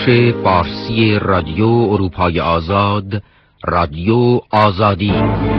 فارسی رادیو اروپای آزاد، رادیو آزادی.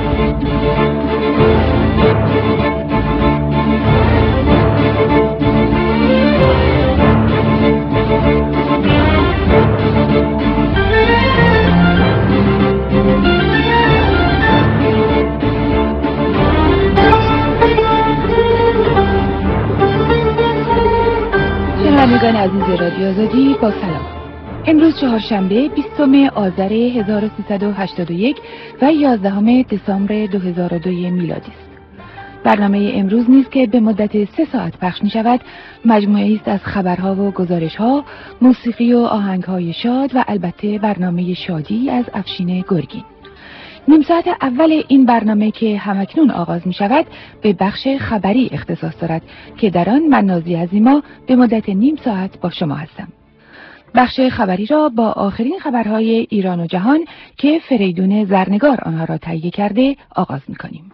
شنوندگان عزیز رادیو آزادی با سلام. امروز چهارشنبه 20 آذر 1381 و 11 دسامبر 2002 میلادی است. برنامه امروز نیز که به مدت 3 ساعت پخش می شود مجموعه است از خبرها و گزارشها، موسیقی و آهنگهای شاد و البته برنامه شادی از افشین گرگین. نیم ساعت اول این برنامه که همکنون آغاز می شود به بخش خبری اختصاص دارد که در آن من نازی عظیما به مدت نیم ساعت با شما هستم. بخش خبری را با آخرین خبرهای ایران و جهان که فریدون زرنگار آنها را تهیه کرده آغاز می کنیم.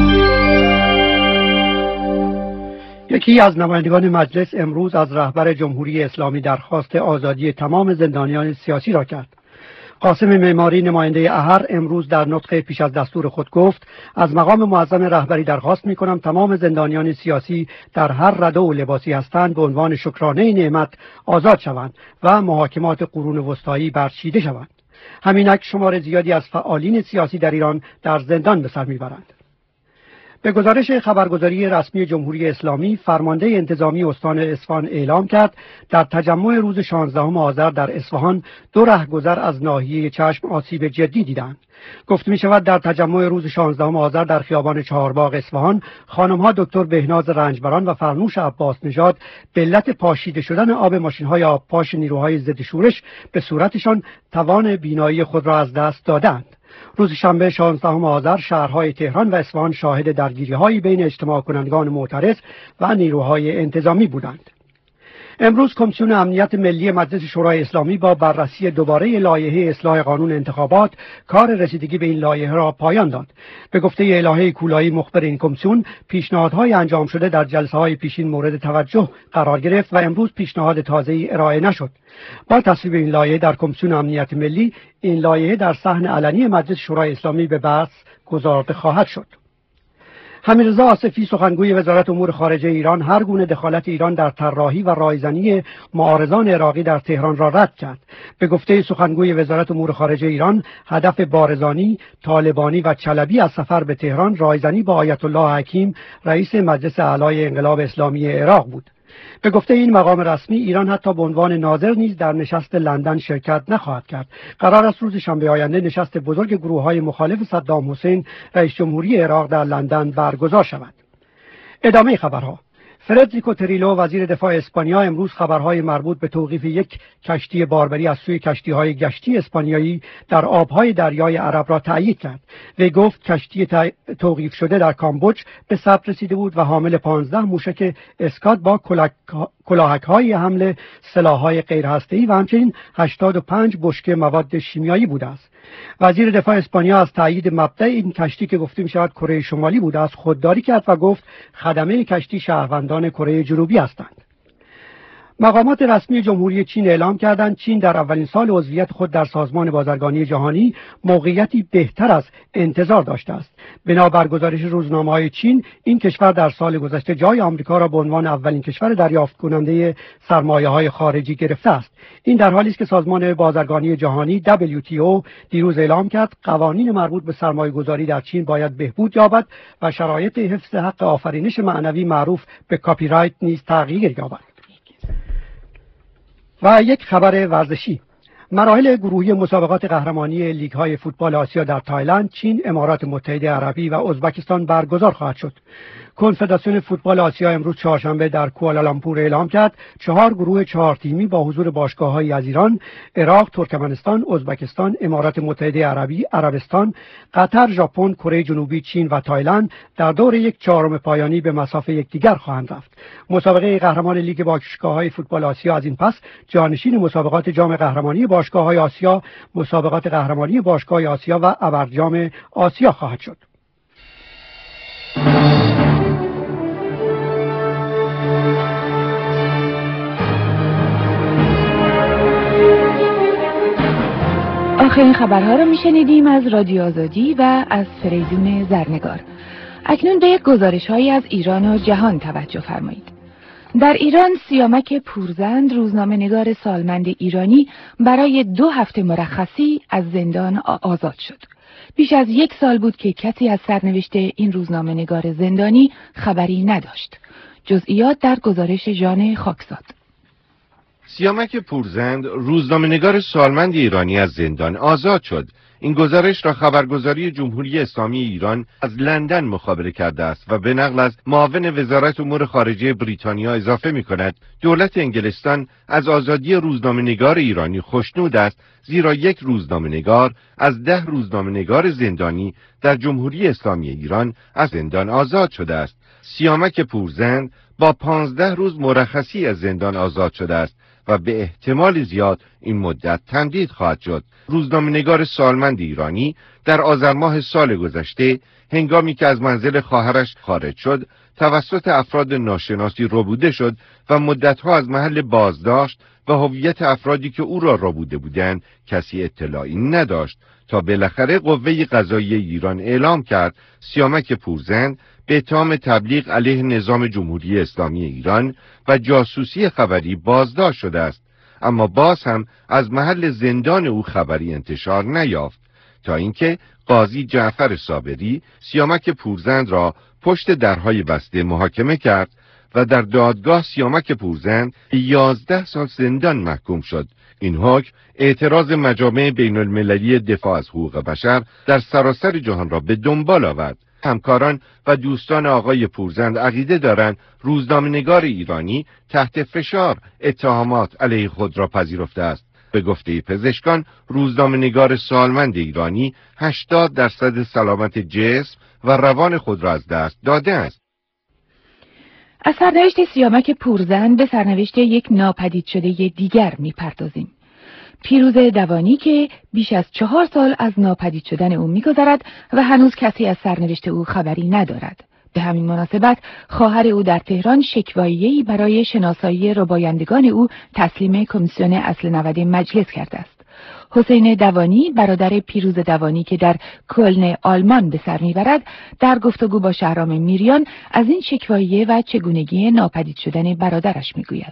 یکی از نمایندگان مجلس امروز از رهبر جمهوری اسلامی درخواست آزادی تمام زندانیان سیاسی را کرد. قاسم معماری نماینده احر امروز در نطق پیش از دستور خود گفت از مقام معظم رهبری درخواست می‌کنم تمام زندانیان سیاسی در هر رده و لباسی هستند به عنوان شکرانه نعمت آزاد شوند و محاکمات قرون وسطایی برچیده شوند. همینک شمار زیادی از فعالین سیاسی در ایران در زندان به سر میبرند. به گزارش خبرگزاری رسمی جمهوری اسلامی، فرمانده انتظامی استان اصفهان اعلام کرد در تجمع روز 16 آذر در اصفهان 2 رهگذر از ناحیه چشم آسیب جدی دیدند. گفته می شود در تجمع روز 16 آذر در خیابان چهارباغ اصفهان خانم‌ها دکتر بهناز رنجبران و فرنوش عباس نژاد به علت پاشیده شدن آب ماشین‌های آبپاش نیروهای ضد شورش به صورتشان توان بینایی خود را از دست دادند. روز شنبه 16 آذر شهرهای تهران و اصفهان شاهد درگیری‌هایی بین اجتماع کنندگان معترض و نیروهای انتظامی بودند. امروز کمیسیون امنیت ملی مجلس شورای اسلامی با بررسی دوباره لایحه اصلاح قانون انتخابات کار رسیدگی به این لایحه را پایان داد. به گفته الهه کولایی مخبر این کمیسیون، پیشنهادهای انجام شده در جلسه‌های پیشین مورد توجه قرار گرفت و امروز پیشنهاد تازه‌ای ارائه نشد. با تصویب این لایحه در کمیسیون امنیت ملی، این لایحه در صحن علنی مجلس شورای اسلامی به بحث گذارده خواهد شد. حمیدرضا آصفی سخنگوی وزارت امور خارجه ایران هر گونه دخالت ایران در طراحی و رایزنی معارضان عراقی در تهران را رد کرد. به گفته سخنگوی وزارت امور خارجه ایران، هدف بارزانی، طالبانی و چلبی از سفر به تهران رایزنی با آیت الله حکیم رئیس مجلس اعلای انقلاب اسلامی عراق بود. به گفته این مقام رسمی، ایران حتی به عنوان ناظر نیز در نشست لندن شرکت نخواهد کرد. قرار است روز شنبه آینده نشست بزرگ گروه‌های مخالف صدام حسین رئیس جمهوری عراق در لندن برگزار شود. ادامه خبرها. فردریکو تریلو وزیر دفاع اسپانیا امروز خبرهای مربوط به توقیف یک کشتی باربری از سوی کشتی‌های گشتی اسپانیایی در آبهای دریای عرب را تأیید کرد. وی گفت کشتی توقیف شده در کامبوج به ثبت رسیده بود و حامل 15 موشک اسکات با کلاهک‌های حمل سلاح‌های غیرهسته‌ای و همچنین 85 بشکه مواد شیمیایی بوده است. وزیر دفاع اسپانیا از تأیید مبدأ این کشتی که گفته می‌شود کره شمالی بوده است خودداری کرد و گفت خدمه کشتی شهروندان کره جنوبی هستند. مقامات رسمی جمهوری چین اعلام کردند چین در اولین سال عضویت خود در سازمان بازرگانی جهانی موقعیتی بهتر از انتظار داشته است. بنابر گزارش روزنامه‌های چین، این کشور در سال گذشته جای آمریکا را به عنوان اولین کشور دریافت کننده سرمایه‌های خارجی گرفته است. این در حالی است که سازمان بازرگانی جهانی WTO دیروز اعلام کرد قوانین مربوط به سرمایه‌گذاری در چین باید بهبود یابد و شرایط حفظ حق آفرینش معنوی معروف به کپی رایت نیز تغییر یابد. و یک خبر ورزشی. مراحل گروهی مسابقات قهرمانی لیگ‌های فوتبال آسیا در تایلند، چین، امارات متحده عربی و ازبکستان برگزار خواهد شد. کنفدراسیون فوتبال آسیا امروز چهارشنبه در کوالالامپور اعلام کرد 4 گروه 4 تیمی با حضور باشگاه‌هایی از ایران، عراق، ترکمنستان، ازبکستان، امارات متحده عربی، عربستان، قطر، ژاپن، کره جنوبی، چین و تایلند در دور یک چهارم پایانی به مصاف یکدیگر خواهند رفت. مسابقه قهرمان لیگ باشگاه‌های فوتبال آسیا از این پس جانشین مسابقات جام قهرمانی باشگاه‌های آسیا، مسابقات قهرمانی باشگاه آسیا و ابرجام آسیا خواهد شد. آخرین خبرها رو میشنیدیم از رادیو آزادی و از فریدون زرنگار. اکنون به گزارش‌هایی از ایران و جهان توجه فرمایید. در ایران سیامک پورزند، روزنامه‌نگار سالمند ایرانی، برای 2 هفته مرخصی از زندان آزاد شد. بیش از 1 سال بود که کسی از سرنوشت این روزنامه‌نگار زندانی خبری نداشت. جزئیات در گزارش ژان خاکزاد. سیامک پورزند، روزنامه‌نگار سالمند ایرانی، از زندان آزاد شد. این گزارش را خبرگزاری جمهوری اسلامی ایران از لندن مخابره کرده است و به نقل از معاون وزارت امور خارجه بریتانیا اضافه می‌کند دولت انگلستان از آزادی روزنامه‌نگار ایرانی خوشنود است، زیرا یک روزنامه‌نگار از 10 روزنامه‌نگار زندانی در جمهوری اسلامی ایران از زندان آزاد شده است. سیامک پورزند با 15 روز مرخصی از زندان آزاد شده است و به احتمال زیاد این مدت تمدید خواهد شد. روزنامه‌نگار سالمند ایرانی در آذر ماه سال گذشته هنگامی که از منزل خواهرش خارج شد توسط افراد ناشناسی ربوده شد و مدتها از محل بازداشت و هویت افرادی که او را ربوده بودند کسی اطلاعی نداشت تا بالاخره قوه قضاییه ایران اعلام کرد سیامک پورزند به اتهام تبلیغ علیه نظام جمهوری اسلامی ایران و جاسوسی خبری بازداشت شده است، اما باز هم از محل زندان او خبری انتشار نیافت تا اینکه قاضی جعفر صابری سیامک پورزند را پشت درهای بسته محاکمه کرد و در دادگاه سیامک پورزند 11 سال زندان محکوم شد. این حکم اعتراض مجامع بین المللی دفاع از حقوق بشر در سراسر جهان را به دنبال آورد. همکاران و دوستان آقای پورزند عقیده دارند روزنامه‌نگار ایرانی تحت فشار اتهامات علیه خود را پذیرفته است. به گفته پزشکان روزنامه‌نگار سالمند ایرانی 80% سلامت جسم و روان خود را از دست داده است. از سرنوشت سیامک پورزند به سرنوشت یک ناپدید شده دیگر میپردازیم. پیروز دوانی که بیش از 4 سال از ناپدید شدن او می‌گذرد و هنوز کسی از سرنوشت او خبری ندارد. به همین مناسبت خواهر او در تهران شکوایی‌ای برای شناسایی ربایندگان او تسلیم کمیسیون اصل 90 مجلس کرده است. حسین دوانی، برادر پیروز دوانی که در کلن آلمان به سر میبرد، در گفتگو با شهرام میریان از این شکواییه و چگونگی ناپدید شدن برادرش میگوید.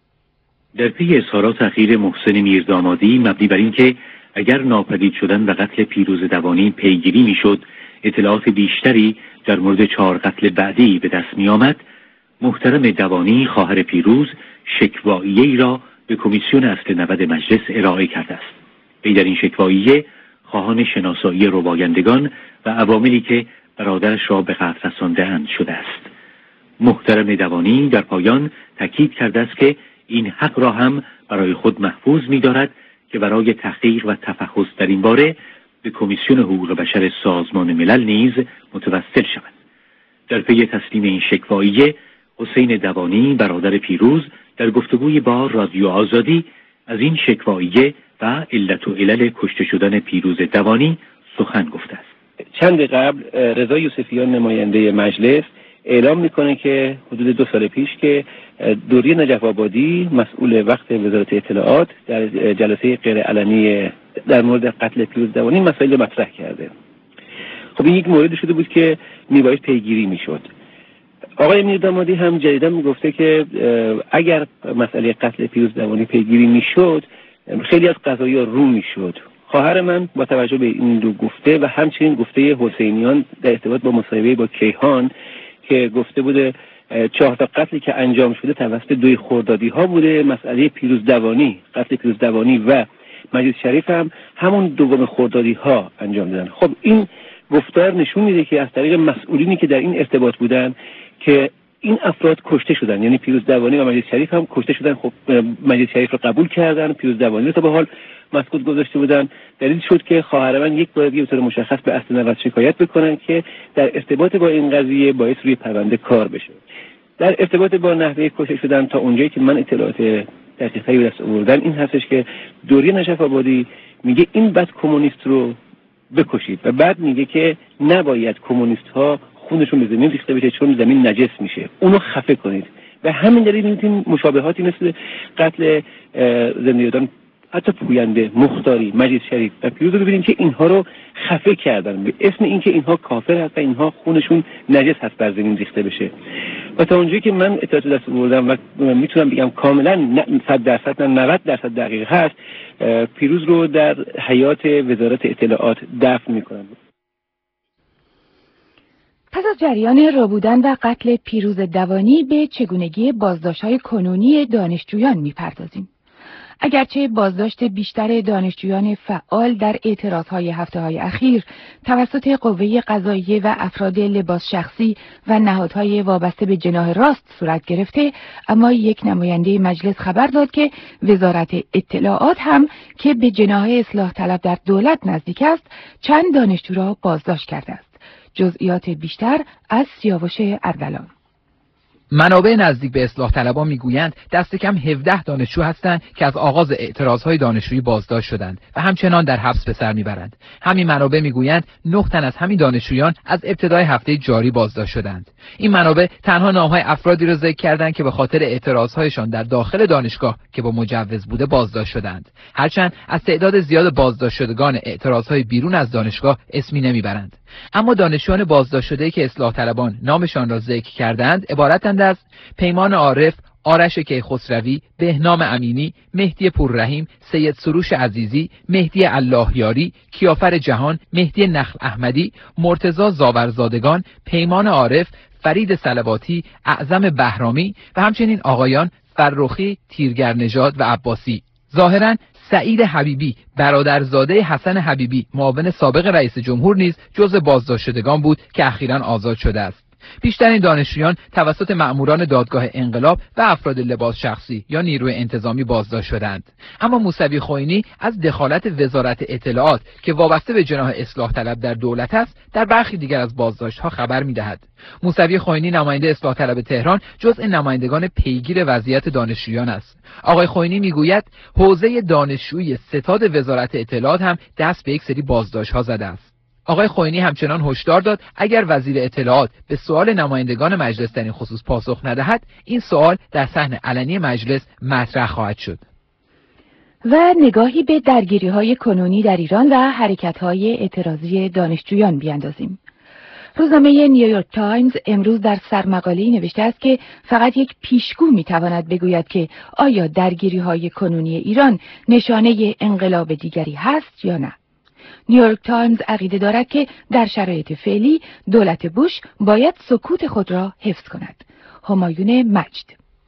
در پی اظهارات اخیر محسن میردامادی مبنی بر اینکه اگر ناپدید شدن و قتل پیروز دوانی پیگیری میشد، اطلاعات بیشتری در مورد 4 قتل بعدی به دست می آمد، محترم دوانی خواهر پیروز شکواییه‌ای را به کمیسیون اصل 90 مجلس ارائه کرده است. وی در این شکواییه خواهان شناسایی ربایندگان و عواملی که برادرش را به قتل رسانده‌اند شده است. محترم دوانی در پایان تاکید کرده است که این حق را هم برای خود محفوظ می‌دارد که برای تحقیق و تفحص در این باره به کمیسیون حقوق بشر سازمان ملل نیز متوسل شود. در پی تسلیم این شکواییه، حسین دوانی برادر پیروز در گفتگوی با رادیو آزادی از این شکواییه و علت و علل کشته شدن پیروز دوانی سخن گفته است. چند قبل رضا یوسفیان نماینده مجلس اعلام میکنه که حدود 2 سال پیش که دوری نجف آبادی مسئول وقت وزارت اطلاعات در جلسه غیر علنی در مورد قتل پیروز دوانی مسائل مطرح کرده. خب این یک مورد شده بود که میباید پیگیری میشد. آقای میردامادی هم جدیدا میگفته که اگر مسئله قتل پیروز دوانی پیگیری میشد خیلی از قضایا رو میشد. خواهر من با توجه به این دو گفته و همچنین گفته حسینیان در ارتباط با مصاحبه با کیهان که گفته بوده 4 تا قتلی که انجام شده توسط 2 خردادی ها بوده، مسئله پیروز دوانی، قتل پیروز دوانی و مجید شریف هم همون 2 خردادی ها انجام دادن. خب این گفتار نشون میده که از طریق مسئولینی که در این ارتباط بودن که این افراد کشته شدن، یعنی پیروز دوانی و مجید شریف هم کشته شدن. خب مجید شریف رو قبول کردن، پیروز دوانی رو تا به حال مسکوت گذاشته بودن. دلیل شد که خواهر من یک بار به طور مشخص به اصل 90 شکایت بکنن که در ارتباط با این قضیه باعث روی پرونده کار بشه. در ارتباط با نحوه کشته شدن تا اونجایی که من اطلاعات دقیقی به دست آوردم این هستش که دوری نجف آبادی میگه این بس کمونیست رو بکشید و بعد میگه که نباید کمونیست ها خونشون به زمین ریخته بشه چون زمین نجس میشه، اونو خفه کنید. و همین دلیل می‌بینیم مشابهاتی مثل قتل زندانیان حتی پوینده، مختاری، مجید شریف و پیروز رو ببینیم که اینها رو خفه کردن به اسم اینکه اینها کافر هست و اینها خونشون نجس هست بر زمین ریخته بشه. و تا اونجایی که من اطلاعات دست آوردم و میتونم بگم کاملا 100% نه 90% دقیق هست، پیروز رو در حیات وزارت اطلاعات دفن میکنن. پس از جریان رابودن و قتل پیروز دوانی به چگونگی بازداشت‌های کنونی دانشجویان می‌پردازیم. اگرچه بازداشت بیشتر دانشجویان فعال در اعتراضهای هفته‌های اخیر توسط قوه قضاییه و افراد لباس شخصی و نهادهای وابسته به جناح راست صورت گرفته، اما یک نماینده مجلس خبر داد که وزارت اطلاعات هم که به جناح اصلاح طلب در دولت نزدیک است، چند دانشجو را بازداشت کرده است. جزئیات بیشتر از سیاوش اردلان. منابع نزدیک به اصلاح طلبان میگویند دست کم 17 دانشجو هستند که از آغاز اعتراضهای دانشجویی بازداشت شدند و همچنان در حبس به سر میبرند. همین منابع میگویند 9 تن از همین دانشجویان از ابتدای هفته جاری بازداشت شدند. این منابع تنها نامهای افرادی را ذکر کردند که به خاطر اعتراضهایشان در داخل دانشگاه که با مجوز بوده بازداشت شدند. هرچند از تعداد زیاد بازداشت شدگان اعتراضهای بیرون از دانشگاه اسمی نمیبرند. اما دانشجویان بازداشت شده‌ای که اصلاح طلبان نامشان را ذکر کردند عبارتند از پیمان عارف، آرش کیخسروی، بهنام امینی، مهدی پوررحیم، سید سروش عزیزی، مهدی اللهیاری، کیافر جهان، مهدی نخل احمدی، مرتضی زاورزادگان، پیمان عارف، فرید صلواتی، اعظم بهرامی و همچنین آقایان فرخی، تیرگرنژاد و عباسی. ظاهراً سعید حبیبی برادرزاده حسن حبیبی معاون سابق رئیس جمهور نیز جزو بازداشت شدگان بود که اخیراً آزاد شده است. بیشترین دانشجویان توسط مأموران دادگاه انقلاب و افراد لباس شخصی یا نیروی انتظامی بازداشت شدند. اما موسوی خوئینی از دخالت وزارت اطلاعات که وابسته به جناح اصلاح طلب در دولت است در برخی دیگر از بازداشت‌ها خبر می‌دهد. موسوی خوئینی نماینده اصلاح طلب تهران جزء نمایندگان پیگیر وضعیت دانشجویان است. آقای خوئینی میگوید حوزه دانشجویی ستاد وزارت اطلاعات هم دست به یک سری بازداشت‌ها زده است. آقای خوئینی همچنان هشدار داد اگر وزیر اطلاعات به سوال نمایندگان مجلس در این خصوص پاسخ ندهد، این سوال در صحن علنی مجلس مطرح خواهد شد. و نگاهی به درگیری‌های کنونی در ایران و حرکت‌های اعتراضی دانشجویان بیاندازیم. روزنامه نیویورک تایمز امروز در سرمقاله‌ای نوشته است که فقط یک پیشگو می‌تواند بگوید که آیا درگیری‌های کنونی ایران نشانه انقلاب دیگری هست یا نه. نیویورک تایمز عقیده دارد که در شرایط فعلی دولت بوش باید سکوت خود را حفظ کند. همایون مجد.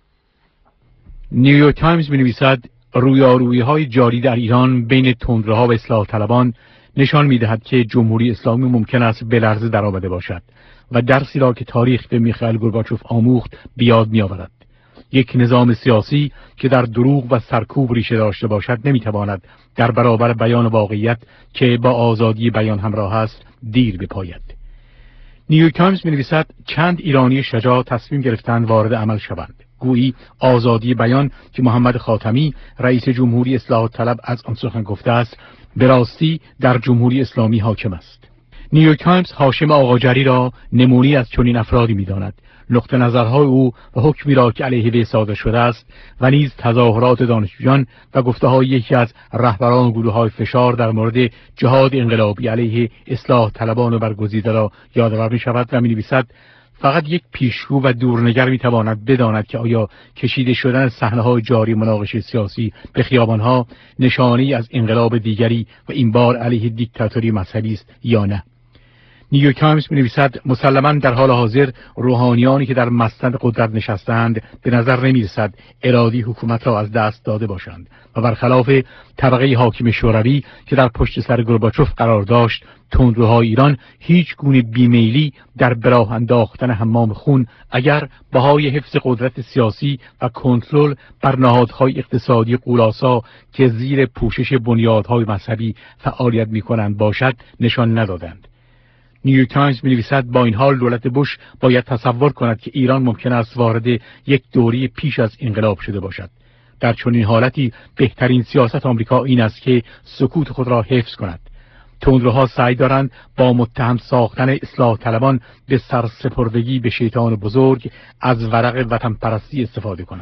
نیویورک تایمز می‌نویسد رویارویی‌های جاری در ایران بین تندروها و اصلاح طلبان نشان می‌دهد که جمهوری اسلامی ممکن است به لرزه درآمده باشد و درسی را که تاریخ به میخائیل گورباچوف آموخت بیاد می‌آورد. یک نظام سیاسی که در دروغ و سرکوب ریشه داشته باشد نمی‌تواند در برابر بیان واقعیت که با آزادی بیان همراه است دیر بپاید. نیویورک تایمز می‌نویسد چند ایرانی شجاع تصمیم گرفتند وارد عمل شوند. گویی آزادی بیان که محمد خاتمی رئیس جمهوری اصلاح طلب از آن سخن گفته است به راستی در جمهوری اسلامی حاکم است. نیویورک تایمز هاشم آقاجری را نمونه‌ای از چنین افرادی می‌داند. نقطه نظرهای او و حکمی را که علیه وی صادر شده است و نیز تظاهرات دانشجویان و گفته‌های یکی از رهبران گروه‌های فشار در مورد جهاد انقلابی علیه اصلاح طلبان برگزیده را یادآور می‌شود و می‌نویسد فقط یک پیشگو و دورنگر می‌تواند بداند که آیا کشیده شدن صحنه‌های جاری مناقشه سیاسی به خیابان‌ها نشانه‌ای از انقلاب دیگری و این بار علیه دیکتاتوری مذهبی است یا نه. نیویورک تایمز می‌نویسد مسلماً در حال حاضر روحانیانی که در مسند قدرت نشستند به نظر نمی‌رسد ارادی حکومت را از دست داده باشند و برخلاف طبقه حاکم شوروی که در پشت سر گورباچوف قرار داشت، تندروهای ایران هیچ گونه بیمیلی در براه انداختن حمام خون اگر بهای حفظ قدرت سیاسی و کنترل بر نهادهای اقتصادی غول‌آسا که زیر پوشش بنیادهای مذهبی فعالیت می‌کنند باشد نشان ندادند. نیویورک تایمز می‌نویسد با این حال دولت بوش باید تصور کند که ایران ممکن است وارد یک دوره پیش از انقلاب شده باشد. در چنین حالتی بهترین سیاست آمریکا این است که سکوت خود را حفظ کند. تندروها سعی دارند با متهم ساختن اصلاح طلبان به سرسپردگی به شیطان بزرگ از ورق وطن پرستی استفاده کنند.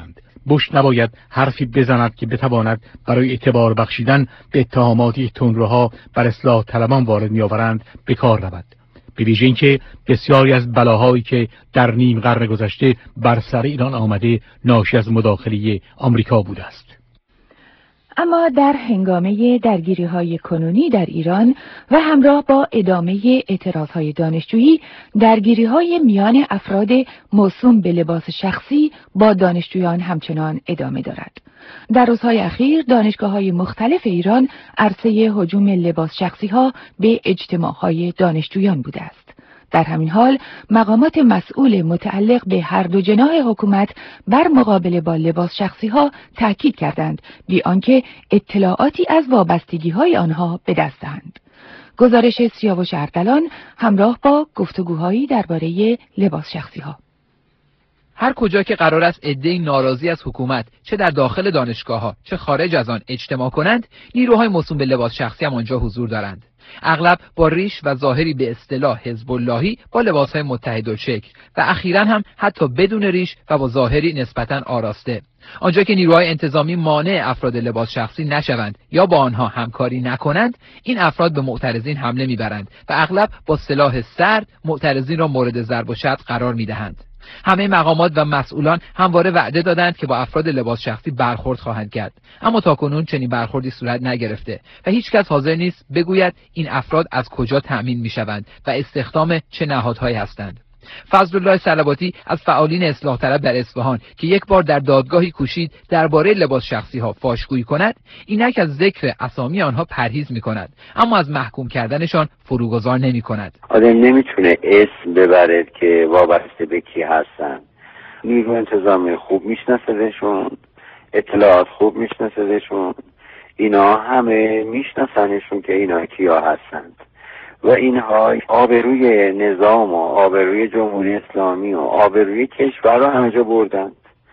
بوش نباید حرفی بزند که بتواند برای اعتبار بخشیدن به اتهاماتی تندروها بر اصلاح طلبان وارد می‌آورند به کار رود، به ویژه اینکه بسیاری از بلاهایی که در نیم قرن گذشته بر سر ایران آمده ناشی از مداخله آمریکا بوده است. اما در هنگامه درگیری‌های کنونی در ایران و همراه با ادامه اعتراضهای دانشجویی، درگیری‌های میان افراد موسوم به لباس شخصی با دانشجویان همچنان ادامه دارد. در روزهای اخیر دانشگاه‌های مختلف ایران عرصه هجوم لباس شخصی‌ها به اجتماع‌های دانشجویان بوده است. در همین حال مقامات مسئول متعلق به هر دو جناح حکومت بر مقابله با لباس شخصی ها تاکید کردند بی آنکه اطلاعاتی از وابستگی های آنها به دست دهند. گزارش سیاوش اردلان همراه با گفتگوهایی درباره لباس شخصی ها. هر کجا که قرار است عده‌ای ناراضی از حکومت چه در داخل دانشگاه‌ها چه خارج از آن اجتماع کنند، نیروهای موسوم به لباس شخصی هم آنجا حضور دارند. اغلب با ریش و ظاهری به اصطلاح حزب اللهی با لباس‌های متحدالشکل و اخیراً هم حتی بدون ریش و با ظاهری نسبتاً آراسته. آنجا که نیروهای انتظامی مانع افراد لباس شخصی نشوند یا با آنها همکاری نکنند، این افراد به معترضین حمله می‌برند و اغلب با سلاح سرد معترضین را مورد ضرب و شتم قرار می‌دهند. همه مقامات و مسئولان همواره وعده دادند که با افراد لباس شخصی برخورد خواهند کرد، اما تاکنون چنین برخوردی صورت نگرفته و هیچ کس حاضر نیست بگوید این افراد از کجا تأمین می‌شوند و استخدام چه نهادهایی هستند. فضلالله صلواتی از فعالین اصلاح طلب در اصفهان که یک بار در دادگاهی کوشید درباره لباس شخصی ها فاشگویی کند، اینک از ذکر اسامی آنها پرهیز می‌کند، اما از محکوم کردنشان فروگذار نمی‌کند. آدم نمیتونه اسم ببره که وابسته به کی هستن. نیرو انتظامی خوب میشناسدشون، اطلاعات خوب میشناسدشون، اینا همه میشناسنشون که اینا کیا هستند و اینها آبروی نظام و آبروی جمهوری اسلامی و آبروی کشور رو همه جا بردند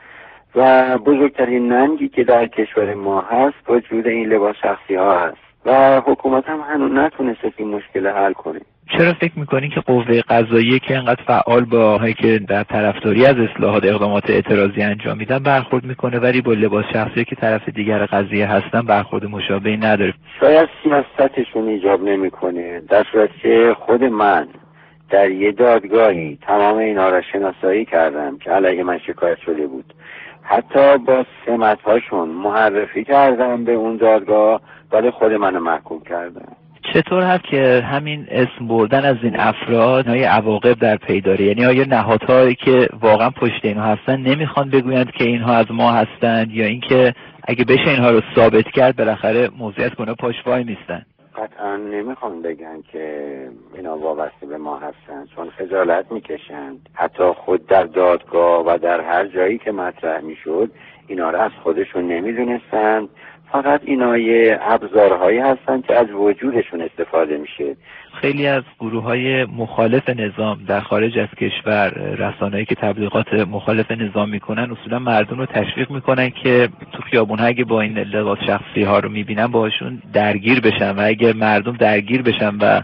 و بزرگترین ننگی که در کشور ما هست وجود این لباس شخصی ها هست و حکومت هم هنوز نتونسته این مشکل حل کنه. چرا فکر میکنی که قوه قضاییه که انقدر فعال با هایی که در طرفداری از اصلاحات اقدامات اعتراضی انجام میدن برخورد میکنه ولی با لباس شخصی که طرف دیگر قضیه هستن برخورد مشابهی نداره؟ شاید سیاستشون ایجاب نمیکنه، در صورتی که خود من در یه دادگاهی تمام اینا را شناسایی کردم که علیه من شکایت شده بود، حتی با سمت‌هاشون معرفی کردم به اون دادگاه ولی خود منو محکوم کردم. چطور هست که همین اسم بردن از این افراد های عواقب در پی داره؟ یعنی آیا نهادهایی که واقعا پشت اینها هستن نمیخوان بگویند که اینها از ما هستند یا اینکه اگه بشه اینها رو ثابت کرد بالاخره موضوعیت کنه پاش وای میستن؟ قطعا نمیخوان بگن که اینا وابسته به ما هستن چون خجالت میکشند. حتی خود در دادگاه و در هر جایی که مطرح میشد اینا رو از خودشون نمیدونستند، فقط اینا یه ابزارهایی هستن که از وجودشون استفاده میشه. خیلی از گروه‌های مخالف نظام در خارج از کشور، رسانه‌ای که تبلیغات مخالف نظام میکنن، اصولا مردم رو تشویق میکنن که تو خیابون‌ها اگه با این لباس شخصی ها رو میبینن باشون درگیر بشن و اگه مردم درگیر بشن و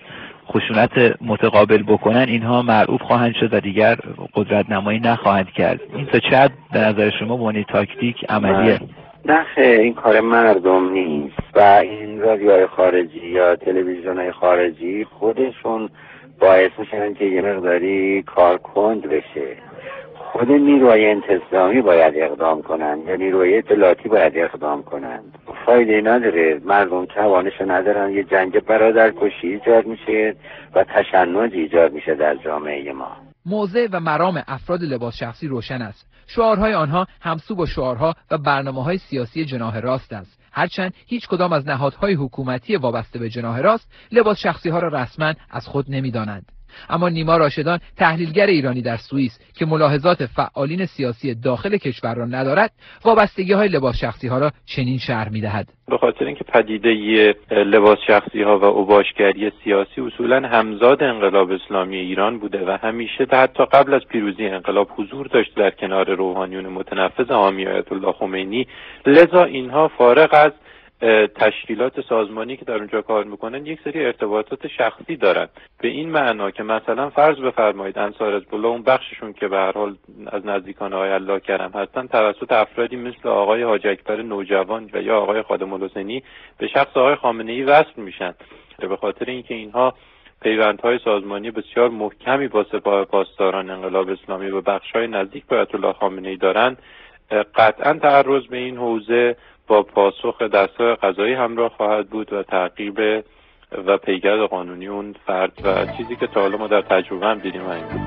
خشونت متقابل بکنن اینها مرعوب خواهند شد و دیگر قدرت نمایی نخواهند کرد. این تا چه حد به نظر شما به تاکتیک عملیه؟ نه خیر، این کار مردم نیست و این رادیوهای خارجی یا تلویزیونهای خارجی خودشون باعث میشن که یه مقداری کار کند بشه. خود نیروهای انتظامی باید اقدام کنن یا نیروهای اطلاعاتی باید اقدام کنن. فایده نداره، مردم توانش ندارن، یه جنگ برادرکشی ایجاد میشه و تشنج ایجاد میشه در جامعه ما. موضع و مرام افراد لباس شخصی روشن است. شعارهای آنها همسو با شعارها و برنامه‌های سیاسی جناح راست است. هرچند هیچ کدام از نهادهای حکومتی وابسته به جناح راست لباس شخصی‌ها را رسما از خود نمی‌دانند. اما نیما راشدان، تحلیلگر ایرانی در سوئیس که ملاحظات فعالین سیاسی داخل کشور را ندارد، وابستگی‌های لباس شخصی‌ها را چنین شرح می‌دهد: به خاطر اینکه پدیده لباس شخصی‌ها و اوباشگری سیاسی اصولاً همزاد انقلاب اسلامی ایران بوده و همیشه حتی قبل از پیروزی انقلاب حضور داشت در کنار روحانیون متنفذ حامی آیت الله خمینی، لذا اینها فارغ از تشکیلات سازمانی که در اونجا کار میکنن یک سری ارتباطات شخصی دارن، به این معنا که مثلا فرض بفرمایید انصار حزب الله اون بخششون که به هر حال از نزدیکان آقای الله کرم هستن توسط افرادی مثل آقای حاج اکبر نوجوان و یا آقای خادم الحسینی به شخص آقای خامنه‌ای وصل میشن، به خاطر اینکه اینها پیوندهای سازمانی بسیار محکمی با سپاه پاسداران انقلاب اسلامی و بخش‌های نزدیک به آیت الله خامنه‌ای دارن، قطعاً تعرض به این حوزه با پاسخ دستگاه قضایی همراه خواهد بود و تعقیب و پیگرد قانونی اون فرد و چیزی که تا حالا ما در تجربه هم دیدیم همین بود.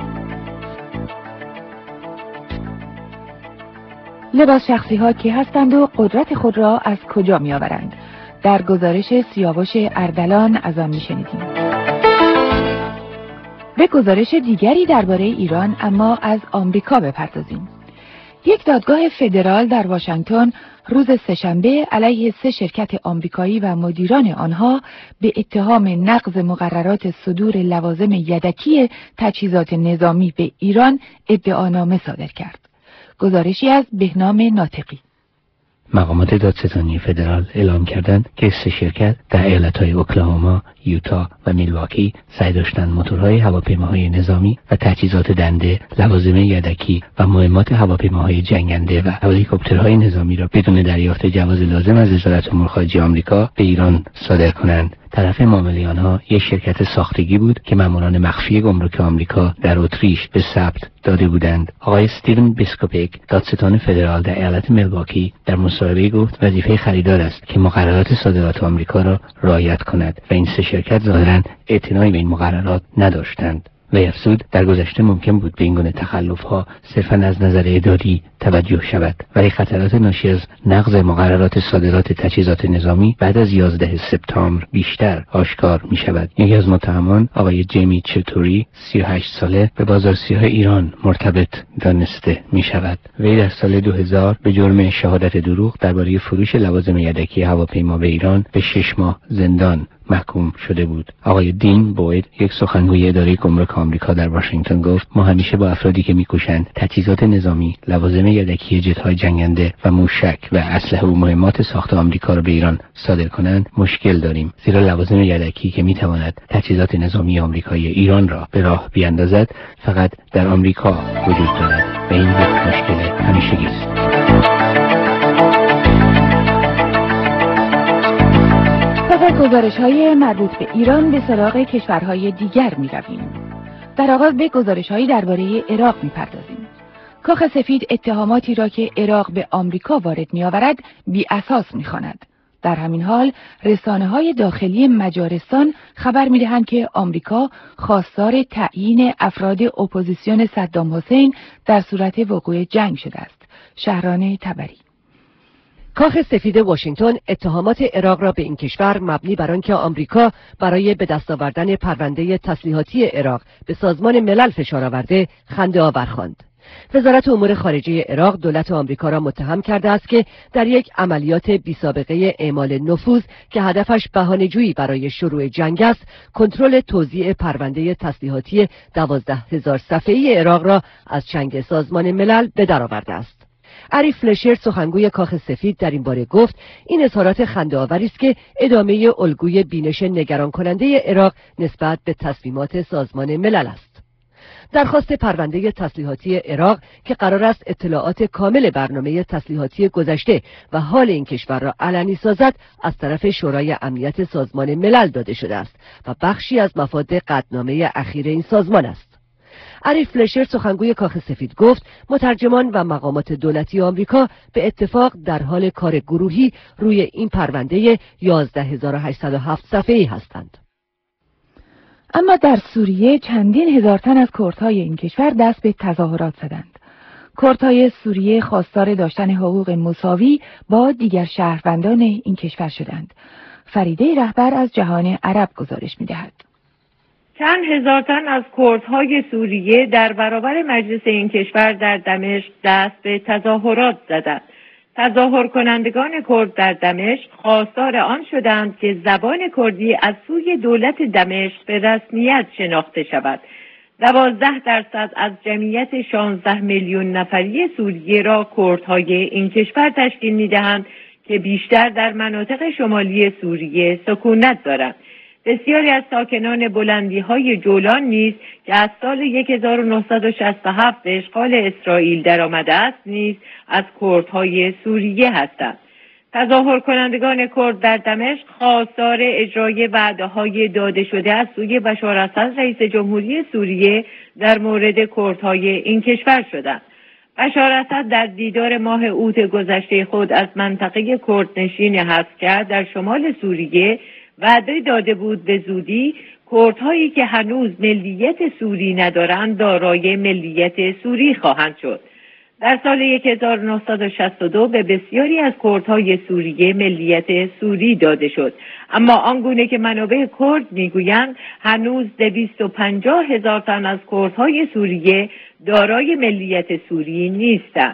لباس شخصی ها کی هستند و قدرت خود را از کجا می آورند؟ در گزارش سیاوش اردلان از آن می شنیدیم. به گزارش دیگری درباره ایران اما از آمریکا بپردازیم. یک دادگاه فدرال در واشنگتن روز سه‌شنبه علیه 3 شرکت آمریکایی و مدیران آنها به اتهام نقض مقررات صدور لوازم یدکی تجهیزات نظامی به ایران ادعانامه صادر کرد. گزارشی از بهنام ناطقی. مقامات دادستانی فدرال اعلام کردند که 3 شرکت در ایالت‌های اوکلاهوما، یوتا و میلواکی سعی داشتند موتورهای هواپیماهای نظامی و تجهیزات دنده، لوازم یدکی و مهمات هواپیماهای جنگنده و هلیکوپترهای نظامی را بدون دریافت جواز لازم از وزارت امور خارجه آمریکا به ایران صادر کنند. طرف معامله آنها یک شرکت ساختگی بود که ماموران مخفی گمرک آمریکا در اتریش به ثبت داده بودند. آقای استیون بیسکوپیک، دادستان فدرال در ایالت میلواکی، در مصاحبه گفت وظیفه خریدار است که مقررات صادرات آمریکا را رعایت کند و این 3 شرکت ظاهراً اعتنایی به این مقررات نداشتند. و افزود در گذشته ممکن بود به این گونه تخلف‌ها صرفاً از نظر اداری توجه شود، ولی خطرات ناشی از نقض مقررات صادرات تجهیزات نظامی بعد از 11 سپتامبر بیشتر آشکار می شود. یکی از متهمان آقای جیمی چتوری 38 ساله به بازرسی‌های ایران مرتبط دانسته می شود. وی در سال 2000 به جرم شهادت دروغ درباره فروش لوازم یدکی هواپیما به ایران به 6 ماه زندان محکوم شده بود. آقای دین بوید، یک سخنگوی اداره گمرک آمریکا در واشنگتن گفت ما همیشه با افرادی که میکوشند تجهیزات نظامی، لوازم یدکی جت‌های جنگنده و موشک و اسلحه و مهمات ساخت آمریکا را به ایران صادر کنند مشکل داریم، زیرا لوازم یدکی که میتواند تجهیزات نظامی آمریکایی ایران را به راه بیاندازد فقط در آمریکا وجود دارد و این یک مشکل همیشگی است. گزارش‌های مربوط به ایران به سراغ کشورهای دیگر می‌رویم. در آغاز به گزارش‌هایی درباره عراق می‌پردازیم. کاخ سفید اتهاماتی را که عراق به آمریکا وارد می‌آورد بی اساس می‌خواند. در همین حال رسانه‌های داخلی مجارستان خبر می‌دهند که آمریکا خواستار تعیین افراد اپوزیسیون صدام حسین در صورت وقوع جنگ شده است. شهران تبری. کاخ سفید واشنگتن اتهامات عراق را به این کشور مبنی بر آنکه آمریکا برای به دست آوردن پرونده تسلیحاتی عراق به سازمان ملل فشار آورده خنده‌آور خواند. وزارت امور خارجه عراق دولت آمریکا را متهم کرده است که در یک عملیات بی‌سابقه اعمال نفوذ که هدفش بهانه‌جویی برای شروع جنگ است، کنترل توزیع پرونده تسلیحاتی 12,000 صفحه‌ای عراق را از چنگ سازمان ملل به در آورده است. عری فلشر سخنگوی کاخ سفید در این باره گفت این اظهارات خنده‌آوری است که ادامه الگوی بینش نگران کننده عراق نسبت به تصمیمات سازمان ملل است. درخواست پرونده تسلیحاتی عراق که قرار است اطلاعات کامل برنامه تسلیحاتی گذشته و حال این کشور را علنی سازد از طرف شورای امنیت سازمان ملل داده شده است و بخشی از مفاد قطعنامه اخیر این سازمان است. عری فلشر سخنگوی کاخ سفید گفت مترجمان و مقامات دولتی آمریکا به اتفاق در حال کار گروهی روی این پرونده 11,807 صفحه‌ای هستند. اما در سوریه چندین هزار تن از کردهای این کشور دست به تظاهرات زدند. کردهای سوریه خواستار داشتن حقوق مساوی با دیگر شهروندان این کشور شدند. فریده رهبر از جهان عرب گزارش می‌دهد. چند هزار تن از کردهای سوریه در برابر مجلس این کشور در دمشق دست به تظاهرات زدند. تظاهر کنندگان کرد در دمشق خواستار آن شدند که زبان کردی از سوی دولت دمشق به رسمیت شناخته شود. 12% از جمعیت 16 میلیون نفری سوریه را کردهای این کشور تشکیل می‌دهند که بیشتر در مناطق شمالی سوریه سکونت دارند. بسیاری از ساکنان بلندی‌های جولان نیز که از سال 1967 به اشغال اسرائیل درآمده است نیز از کردهای سوریه هستند. تظاهر کنندگان کرد در دمشق خواستار اجرای وعده‌های داده شده از سوی بشار اسد رئیس جمهوری سوریه در مورد کردهای این کشور شدند. بشار اسد در دیدار ماه اوت گذشته خود از منطقه کردنشین حسکر در شمال سوریه وعده داده بود به زودی کردهایی که هنوز ملیت سوری ندارند دارای ملیت سوری خواهند شد. در سال 1962 به بسیاری از کردهای سوریه ملیت سوری داده شد، اما آنگونه که منابع کرد میگویند هنوز 250,000 تن از کردهای سوریه دارای ملیت سوری نیستند.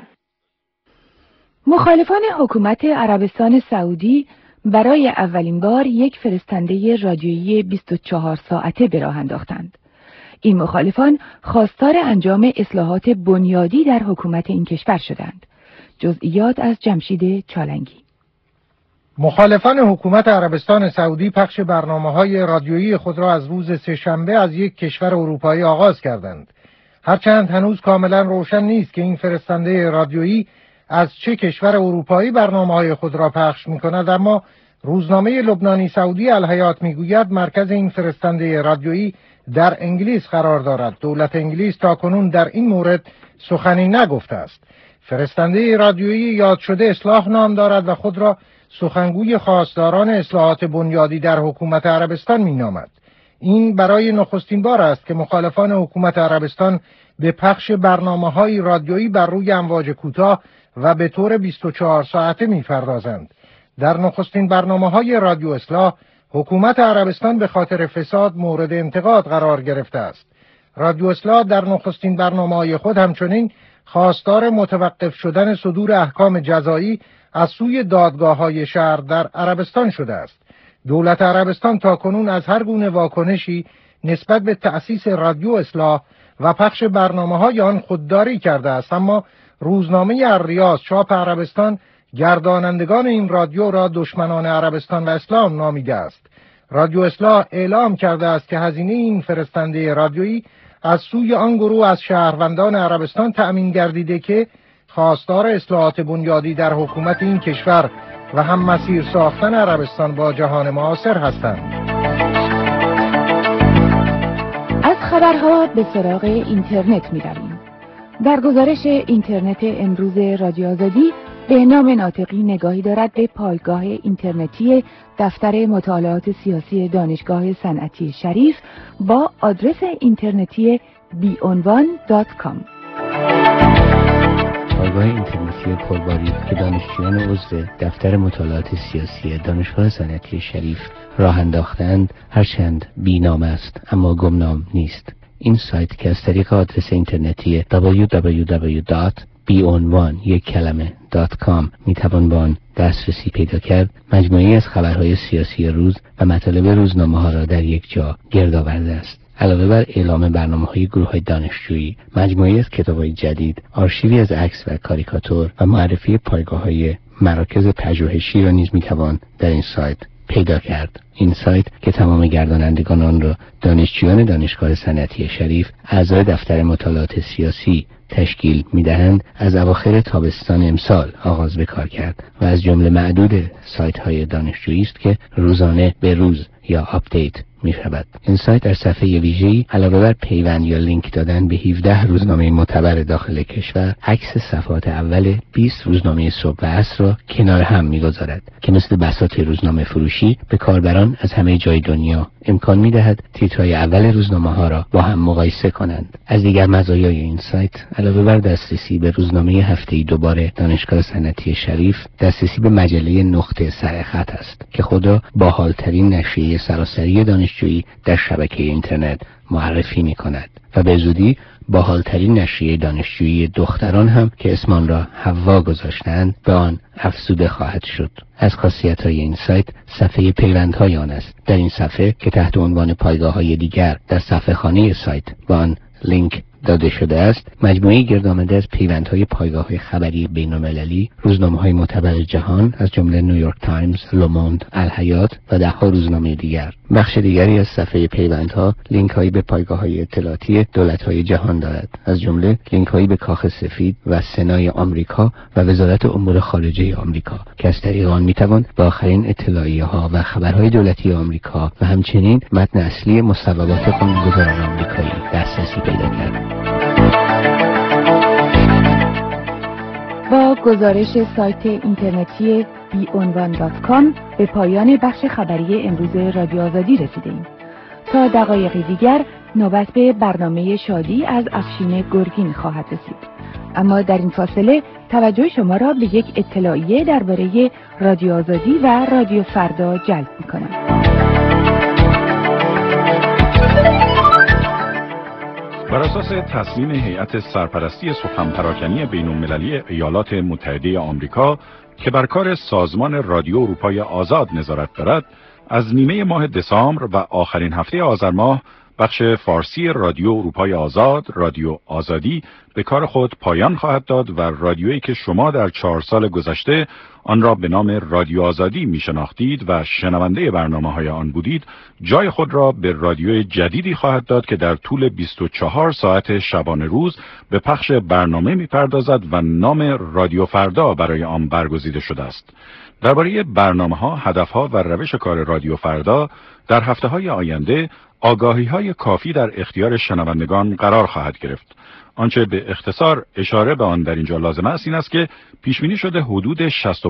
مخالفان حکومت عربستان سعودی برای اولین بار یک فرستنده رادیویی 24 ساعته به راه انداختند. این مخالفان خواستار انجام اصلاحات بنیادی در حکومت این کشور شدند. جزئیات از جمشید چالنگی. مخالفان حکومت عربستان سعودی پخش برنامه‌های رادیویی خود را از روز سه‌شنبه از یک کشور اروپایی آغاز کردند. هرچند هنوز کاملا روشن نیست که این فرستنده رادیویی از چه کشور اروپایی برنامه‌های خود را پخش می‌کند، اما روزنامه لبنانی سعودی الحیات می‌گوید مرکز این فرستنده رادیویی در انگلیس قرار دارد. دولت انگلیس تاکنون در این مورد سخنی نگفته است. فرستنده رادیویی یاد شده اصلاح نام دارد و خود را سخنگوی خواستاران اصلاحات بنیادی در حکومت عربستان می‌نامد. این برای نخستین بار است که مخالفان حکومت عربستان به پخش برنامه‌های رادیویی بر روی امواج کوتاه و به طور 24 ساعته می‌پردازند. در نخستین برنامه‌های رادیو اصلاح حکومت عربستان به خاطر فساد مورد انتقاد قرار گرفته است. رادیو اصلاح در نخستین برنامه‌های خود همچنین خواستار متوقف شدن صدور احکام جزایی از سوی دادگاه‌های شهر در عربستان شده است. دولت عربستان تاکنون از هر گونه واکنشی نسبت به تأسیس رادیو اصلاح و پخش برنامه‌های آن خودداری کرده است، اما روزنامه الریاض چاپ عربستان گردانندگان این رادیو را دشمنان عربستان و اسلام نامیده است. رادیو اصلاح اعلام کرده است که هزینه این فرستنده رادیویی از سوی آن گروه از شهروندان عربستان تأمین گردیده که خواستار اصلاحات بنیادی در حکومت این کشور و هم مسیر ساختن عربستان با جهان معاصر هستند. از خبرها به سراغ اینترنت می‌رویم. در گزارش اینترنت امروز رادیو آزادی به نام ناطقی نگاهی دارد به پایگاه اینترنتی دفتر مطالعات سیاسی دانشگاه صنعتی شریف با آدرس اینترنتی بیعنوان.com. پایگاه اینترنتی پرباری که دانشجویان عضو دفتر مطالعات سیاسی دانشگاه صنعتی شریف راه انداختند هرچند بی‌نام است اما گمنام نیست. این سایت که از طریق آدرس اینترنتی www.beonone.com میتوان به آن دسترسی پیدا کرد، مجموعی از خبرهای سیاسی روز و مطالب روزنامه ها را در یک جا گرد آورده است. علاوه بر اعلام برنامه‌های گروه‌های دانشجویی، مجموعی از کتاب‌های جدید، آرشیوی از عکس و کاریکاتور و معرفی پایگاه‌های مراکز پژوهشی را نیز میتوان در این سایت پیدا کرد. این سایت که تمام گردانندگان آن را دانشجویان دانشگاه صنعتی شریف اعضای دفتر مطالعات سیاسی تشکیل می‌دهند، از اواخر تابستان امسال آغاز به کار کرد و از جمله معدود سایت‌های دانشجویی است که روزانه به روز یا آپدیت می‌شود. این سایت در صفحه ویژه‌ای علاوه بر پیوند یا لینک دادن به 17 روزنامه معتبر داخل کشور، عکس صفحات اول 20 روزنامه صبح و عصر را کنار هم می‌گذارد که مثل بساط روزنامه فروشی به کاربران از همه جای دنیا امکان می‌دهد تیترهای اول روزنامه‌ها را با هم مقایسه کنند. از دیگر مزایای این سایت علاوه بر دسترسی به روزنامه هفته‌ای دوباره دانشگاه صنعتی شریف، دسترسی به مجله نقطه سرخط است که خود را با حال‌ترین نشریه سراسری دانشجویی در شبکه اینترنت معرفی می‌کند و به زودی با حال‌ترین نشریه دانشجویی دختران هم که اسمان را حوا گذاشتند به آن افزوده خواهد شد. از خاصیت‌های این سایت صفحه پیوندهای آن است. در این صفحه که تحت عنوان پایگاه‌های دیگر در صفحه خانه سایت با آن لینک داده شده است، مجموعه گردآمده از پیوندهای پایگاه‌های خبری بین‌المللی، روزنامه‌های معتبر جهان از جمله نیویورک تایمز، لوموند، الحیات و ده‌ها روزنامه دیگر. بخش دیگری از صفحه پیوندها لینک‌هایی به پایگاه‌های اطلاعاتی دولت‌های جهان دارد، از جمله لینک‌هایی به کاخ سفید و سنای آمریکا و وزارت امور خارجه آمریکا که از طریق آن می‌توان به آخرین اطلاعیه‌ها و خبرهای دولتی آمریکا و همچنین متن اصلی مصوبات قانونگذاران آمریکایی دسترسی پیدا کرد. با گزارش سایت اینترنتی بیعنوان.com به پایان بخش خبری امروز رادیو آزادی رسیدیم. تا دقایقی دیگر نوبت به برنامه شادی از افشین گرگین خواهد رسید. اما در این فاصله توجه شما را به یک اطلاعیه درباره رادیو آزادی و رادیو فردا جلب می‌کنم. بر اساس تصمیم هیئت سرپرستی سخن پراکنی بین‌المللی ایالات متحده آمریکا که بر کار سازمان رادیو اروپای آزاد نظارت دارد، از نیمه ماه دسامبر و آخرین هفته آذر ماه بخش فارسی رادیو اروپای آزاد، رادیو آزادی، به کار خود پایان خواهد داد و رادیویی که شما در 4 سال گذشته آن را به نام رادیو آزادی می شناختید و شنونده برنامه‌های آن بودید، جای خود را به رادیوی جدیدی خواهد داد که در طول 24 ساعت شبانه روز به پخش برنامه می پردازد و نام رادیو فردا برای آن برگزیده شده است. درباره برنامه‌ها، هدف‌ها و روش کار رادیو فردا در هفته‌های آینده آگاهی‌های کافی در اختیار شنوندگان قرار خواهد گرفت. آنچه به اختصار اشاره به آن در اینجا لازم است این است که پیش‌بینی شده حدود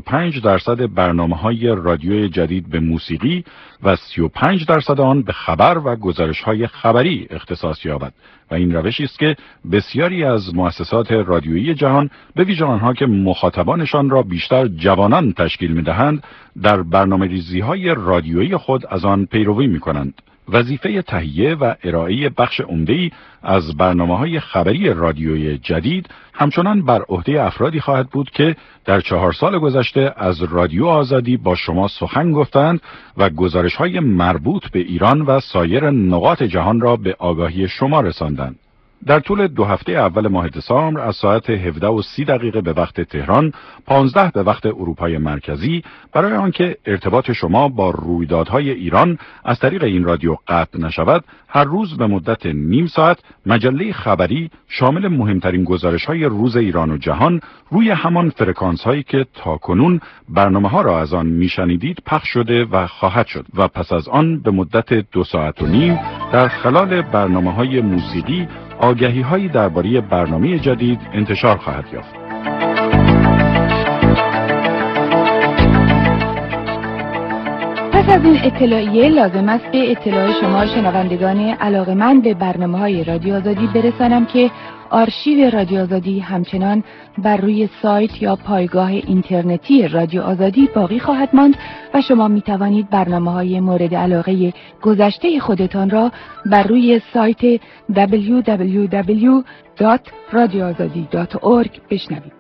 65% برنامه‌های رادیوی جدید به موسیقی و 35% آن به خبر و گزارش‌های خبری اختصاص یابد و این روشی است که بسیاری از مؤسسات رادیویی جهان به ویژه آنها که مخاطبانشان را بیشتر جوانان تشکیل می‌دهند در برنامه‌ریزی‌های رادیویی خود از آن پیروی می‌کنند. وظیفه تهیه و ارائه بخش عمده‌ای از برنامه‌های خبری رادیویی جدید همچنان بر عهده افرادی خواهد بود که در 4 سال گذشته از رادیو آزادی با شما سخن گفتند و گزارش‌های مربوط به ایران و سایر نقاط جهان را به آگاهی شما رساندند. در طول 2 هفته اول ماه دسامبر از ساعت 17:30 به وقت تهران، 15 به وقت اروپای مرکزی، برای آنکه ارتباط شما با رویدادهای ایران از طریق این رادیو قطع نشود، هر روز به مدت نیم ساعت مجله خبری شامل مهمترین گزارش‌های روز ایران و جهان روی همان فرکانس‌هایی که تاکنون برنامه‌ها را از آن میشنیدید پخش شده و خواهد شد و پس از آن به مدت 2 ساعت و نیم در خلال برنامه‌های موسیقی آگهی‌هایی درباره برنامه جدید انتشار خواهد یافت. پس از این اطلاعیه لازم است به اطلاع شما شنوندگان علاقه‌مند به برنامه‌های رادیو آزادی برسانم که آرشیو رادیو آزادی همچنان بر روی سایت یا پایگاه اینترنتی رادیو آزادی باقی خواهد ماند و شما می توانید برنامه‌های مورد علاقه گذشته خودتان را بر روی سایت www.radioazadi.org بشنوید.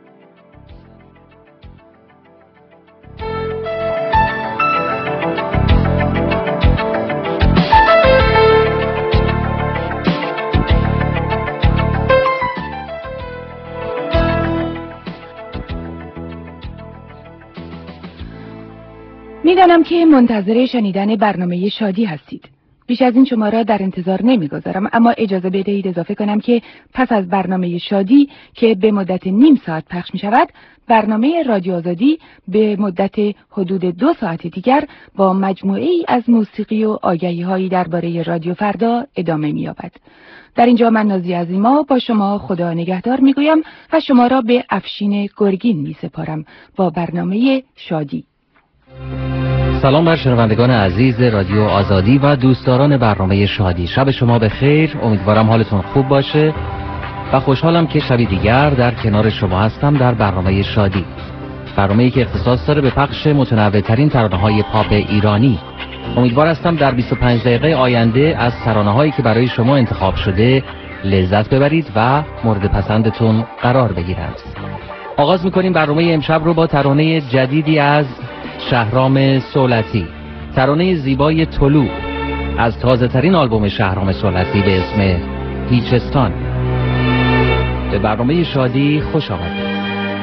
میدانم که منتظر شنیدن برنامه شادی هستید. بیش از این شما را در انتظار نمیگذارم، اما اجازه بدهید اضافه کنم که پس از برنامه شادی که به مدت نیم ساعت پخش می شود، برنامه رادیو آزادی به مدت حدود 2 ساعت دیگر با مجموعه‌ای از موسیقی و آگهی‌هایی درباره رادیو فردا ادامه می‌یابد. در اینجا من نازی عظیما با شما خدا نگهدار میگویم و شما را به افشین گرگین میسپارم با برنامه شادی. سلام بر شنوندگان عزیز رادیو آزادی و دوستداران برنامه شادی. شب شما به خیر. امیدوارم حالتون خوب باشه و خوشحالم که شبی دیگر در کنار شما هستم در برنامه شادی. برنامه‌ای که اختصاص داره به پخش متنوع‌ترین ترانه‌های پاپ ایرانی. امیدوار هستم در 25 دقیقه آینده از ترانه‌هایی که برای شما انتخاب شده لذت ببرید و مورد پسندتون قرار بگیرند. آغاز می‌کنیم برنامه امشب رو با ترانه جدیدی از شهرام صولتی، ترانه زیبای طلوع از تازه ترین آلبوم شهرام صولتی به اسم هیچستان. به برنامه شادی خوش آمدید.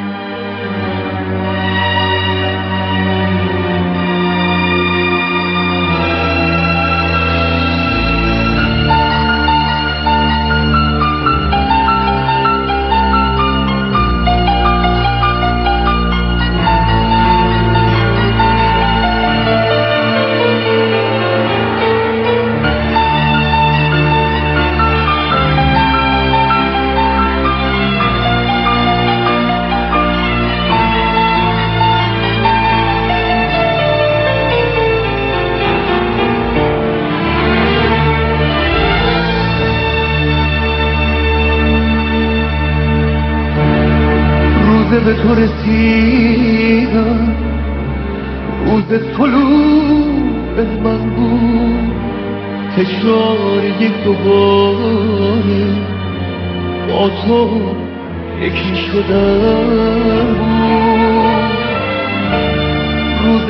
به تو رسیدم، روز طلوع من بود، تکرار یک دوباره با تو یکی شدن بود. روز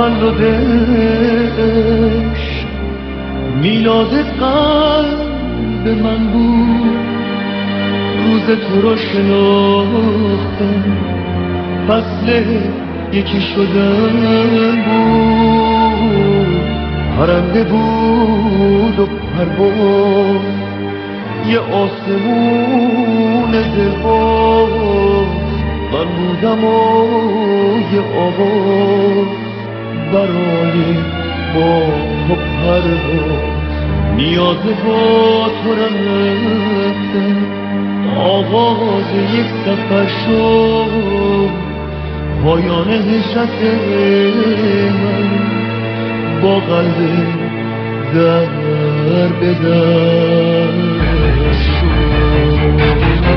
تولدش میلاد قلب من بود، روز تو رو شناختم، فصل یکی شدن بود. پرنده بود و پرواز، یه آسمون دلباز، من بودم و یه آواز برای با تو پرواز. نیاز با تو رفتم، آغاز یک سفر شد، پایان هجرت من با قلب در به در شد.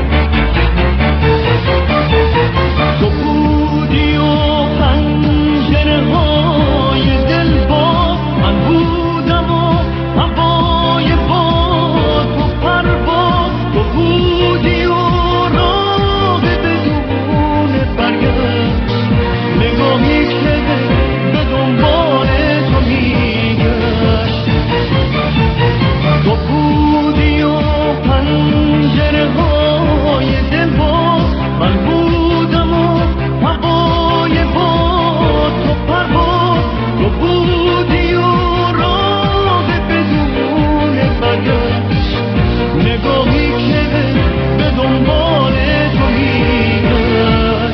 تو بودی و پنجره های دل باز، من بودم و هوای باد و پرواز. تو بودی و راه بدون برگشت، نگاهی که به دنبال تو میگشت. تو بودی و پنجره های دل باز، من بودم و هوای باد و پرواز. تو بودی و راه بدون برگشت، نگاهی که به دنبال تو میگشت.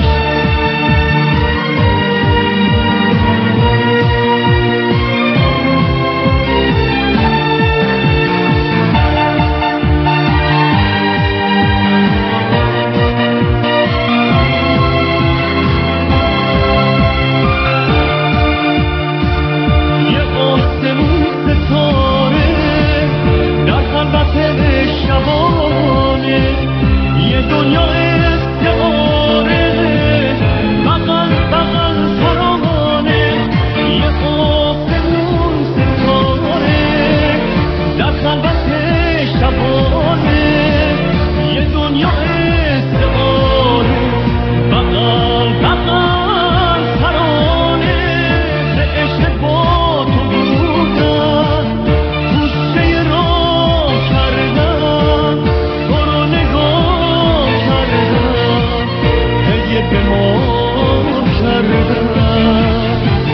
یه آسمون ستاره در خلوت شبانه، یه دنیا استعاره بغل بغل ترانه. یه آسمون ستاره در خلوت شبانه، یه دنیا استعاره بغل بغل ترانه. به عشق با تو بودن، گوشه راه کردن، تو رو نگاه کردن، هدیه به ما کردن.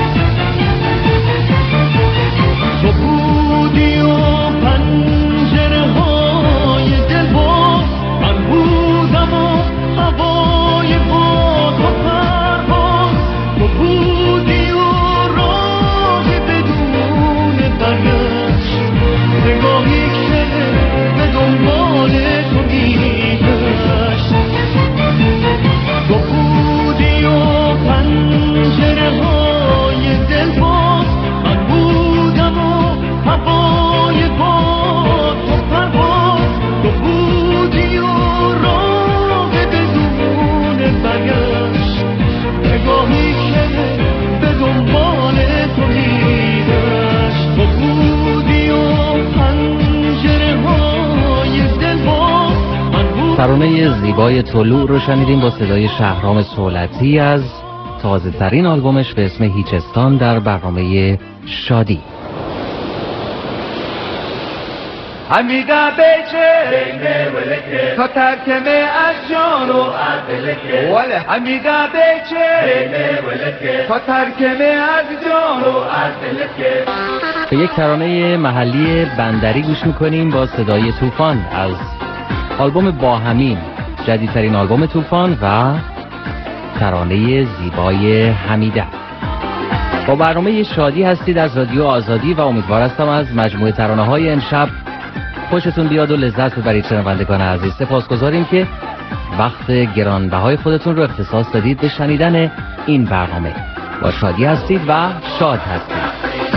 تو بودی و پنجره های دل باز، من بودم و هوای باد و پرواز. تو بودی و راه بدون برگشت، نگاهی که به دنبال تو میگشت. تو بودی و پنجره های دل باز، من بودم و هوای باد و پرواز. تو بودی و راه بدون برگشت، نگاهی که به دنبال تو میگشت. تو بودی و پنجره های دل باز، من بودم. ترانه زیبای طلوع رو شنیدیم با صدای شهرام صولتی از تازه ترین آلبومش به اسم هیچستان در برنامه شادی. حمیده بیچه تا ترکمه از جان و عدلکه ولی حمیده بیچه تا ترکمه از جان و عدلکه. به یک ترانه محلی بندری گوش میکنیم با صدای طوفان از آلبوم با همین، جدیدترین آلبوم طوفان و ترانه زیبای حمیده. با برنامه شادی هستید از رادیو آزادی و امیدوار هستم از مجموعه ترانه های امشب خوشتون بیاد و لذت ببرید. شنوندگان عزیز، سپاسگزاریم که وقت گرانبهای خودتون رو اختصاص دادید به شنیدن این برنامه. با شادی هستید و شاد هستید.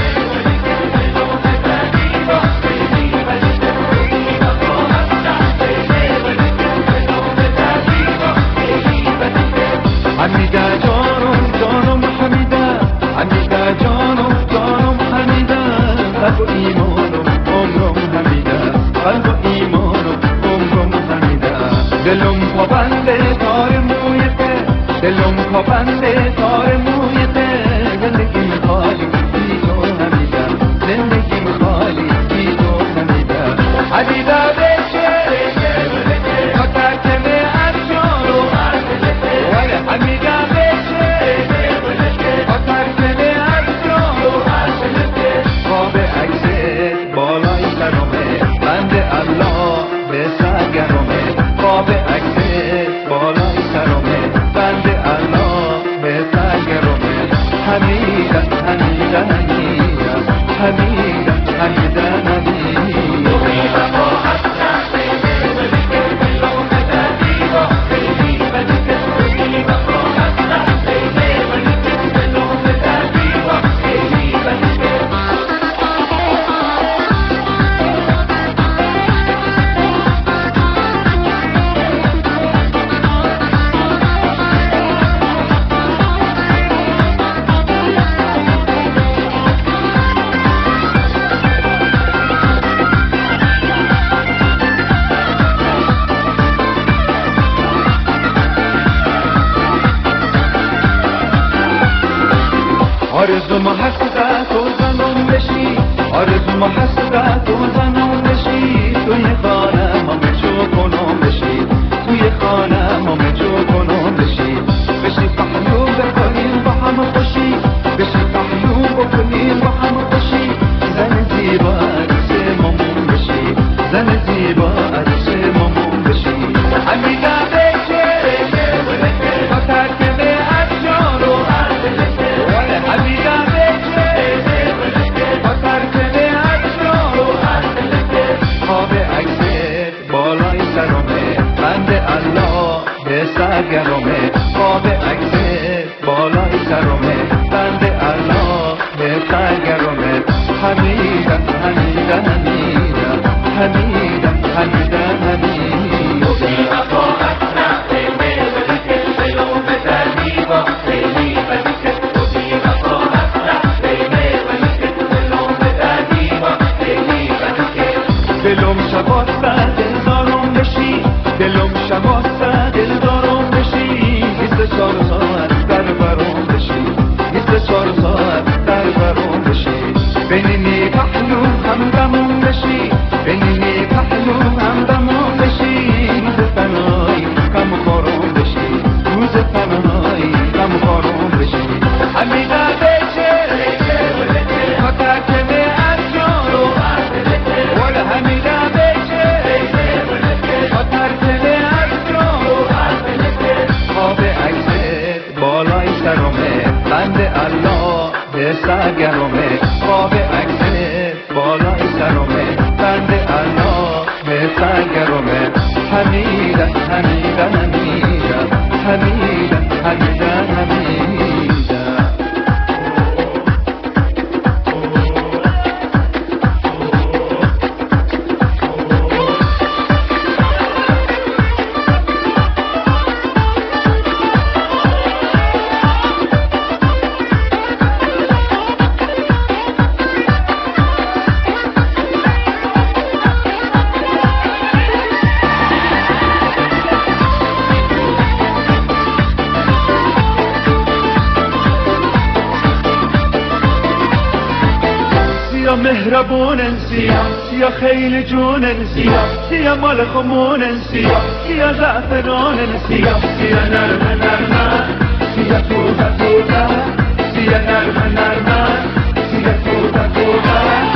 حمیده جانم جانم حمیده، حمیده جانم جانم حمیده، قلب و ایمانم عمرم حمیده، قلب و ایمانم عمرم حمیده. دلم پابنده تار مویته، دلم پابنده تار مویته، زندگیم خالی بی تو حمیده، زندگیم خالی بی تو حمیده. حمیده بچه تا ترکمه از جان و عدلکه ولی حمیده بچه تا ترکمه از جان و عدلکه. خواب عکست بالای سرمه بند الله به سرگرمه، خواب عکست بالای سرمه بند الله به سرگرمه. حمیده حمیده حمیده حمیده حمیده حمیده. آرزوم حسرت و زنم بشی، آرزوم حسرت و زنم بشی، توی خانه همه جو کنم بشی، توی خانه همه جو کنم بشی. بشی پهلو بکنیم با هم خوشی، بشی پهلو بکنیم با هم خوشی. زن زیبا عروس مامون بشی، زن زیبا عروس مامون بشی. حمیده بچه تا ترکمه از جان و عدلکه ولی حمیده بچه تا ترکمه از جان و عدلکه. خواب عکست بالای سرمه بند الله به سرگرمه، خواب عکست بالای سرمه بند الله به سرگرمه. حمیده حمیده حمیده حمیده حمیده حمیده. دلم شباسته دلدارم بشی، دلم شباسته دلدارم بشی. 24 ساعت در برام بشی، 24 ساعت در برام بشی. بینی پهلو همدمون بشی، بینی پهلو همدمون بشی. روز تنهایی غم خورم بشی، روز تنهایی غم خورم بشی. حمیده بچه تا ترکمه از جان و عدلکه ولی حمیده بچه تا ترکمه از جان و عدلکه. خواب عکست بالای سرمه بند الله به سرگرمه، خواب عکست بالای سرمه بند الله به سرگرمه. حمیده حمیده حمیده حمیده حمیده حمیده. مهربون سیا خیلی جون سیا مال خمون سیا زعفران سیا نرمه نرمه سیا توده توده سیا نرمه نرمه سیا توده توده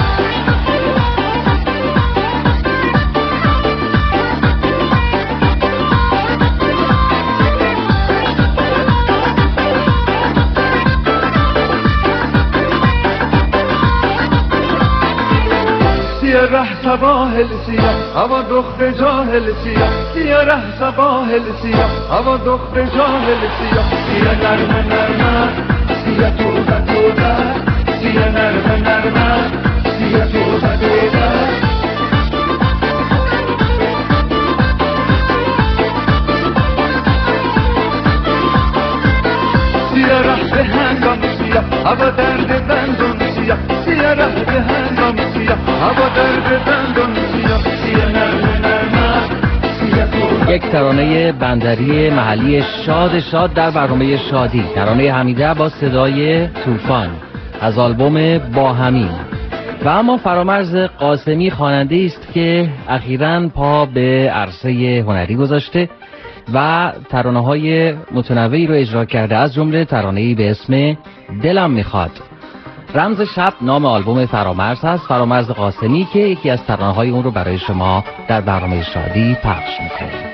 ره سواحل سیا هوا دختر جاهل سیا ره سواحل سیا هوا دختر جاهل سیا نرمه نرمه سیا توده توده سیا نرمه نرمه سیا توده توده سیا ره به هنگام سیا هوا درد بندون سیا ره به هنگام سیا هوا درد بندون سیا نرمه نرمه سیا یک ترانه بندری محلی شاد در برنامه شادی، ترانه حمیده با صدای طوفان از آلبوم با همین. و اما فرامرز قاسمی خواننده است که اخیراً پا به عرصه هنری گذاشته و ترانه‌های متنوعی رو اجرا کرده، از جمله ترانه‌ای به اسم دلم میخواد. رمز شب نام آلبوم فرامرز هست، فرامرز قاسمی، که یکی از ترانه‌های اون رو برای شما در برنامه شادی پخش میکنه.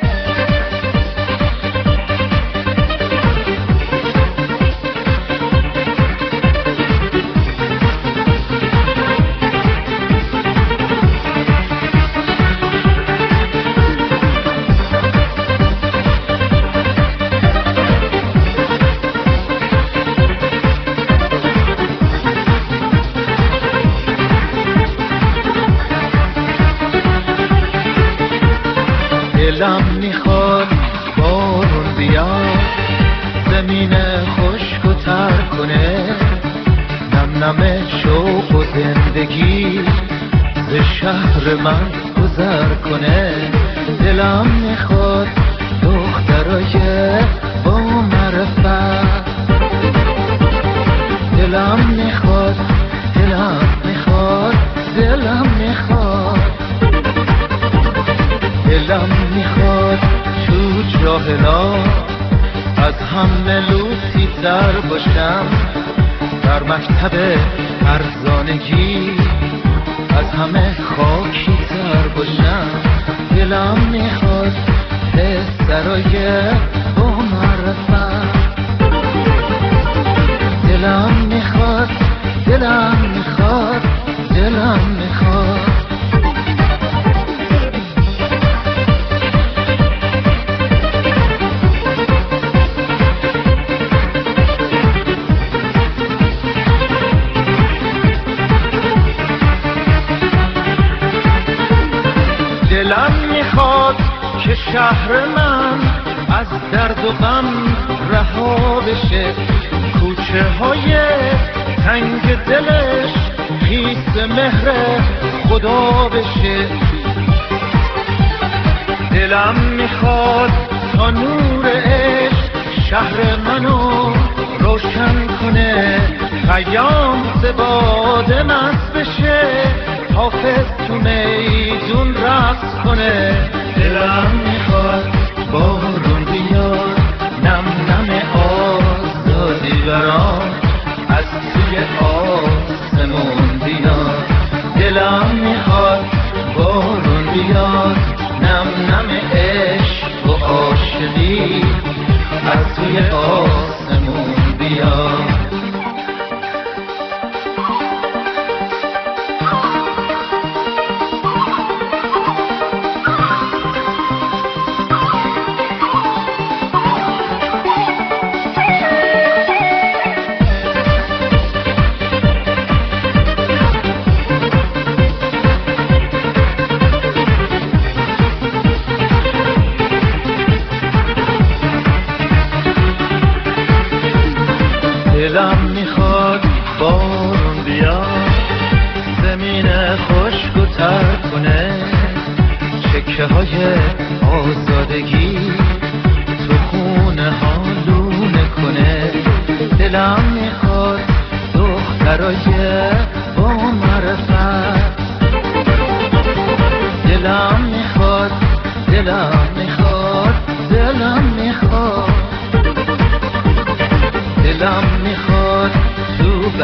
دلم میخواد بارون بیاد زمین خشک و تر کنه، نم نم شوق و زندگی به شهر من گذر کنه. دلم میخواد دخترای با معرفت، دلم میخواد دلم میخواد دلم میخواد دلم میخواد تو جاهلا از همه لوتی تر باشم، در مکتب ارزانگی از همه خاکی تر باشم. دلم میخواد پسرای با معرفت، دلم میخواد دلم میخواد دلم میخواد دلم میخواد که شهر من از درد و غم رها بشه، کوچه های تنگ دلش خیس مهر خدا بشه. دلم میخواد تا نور عشق شهر منو روشن کنه، خیام زباد مست بشه، حافظ تو میدون رقص کنه. دلم میخواد بارون بیاد نم نم آزادی برام از توی آسمون بیاد. دلم میخواد بارون بیاد نم نم عشق و عاشقی از توی آسمون بیاد. دلم میخواد بارون بیاد زمین خشک و تر کنه، چکه های آزادگی تو خونه ها لونه کنه. دلم میخواد دخترای با معرفت،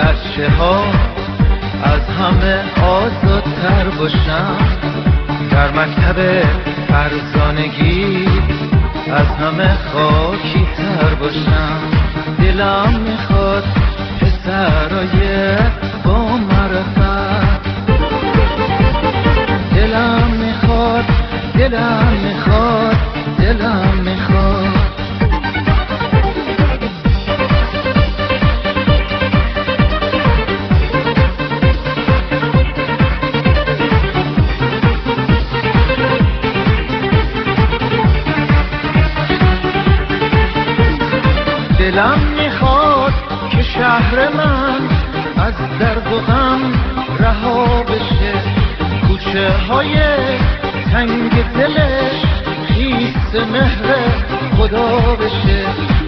بچه ها از همه آزادتر باشم، در مکتب فرزانگی از همه خاکی تر باشم. دلم میخواد پسرای با معرفت، دلم میخواد، دلم میخواد، دلم میخواد. دلم میخواد که شهر من از درد و غم رها بشه، کوچه های تنگ دلش خیس مهر خدا بشه.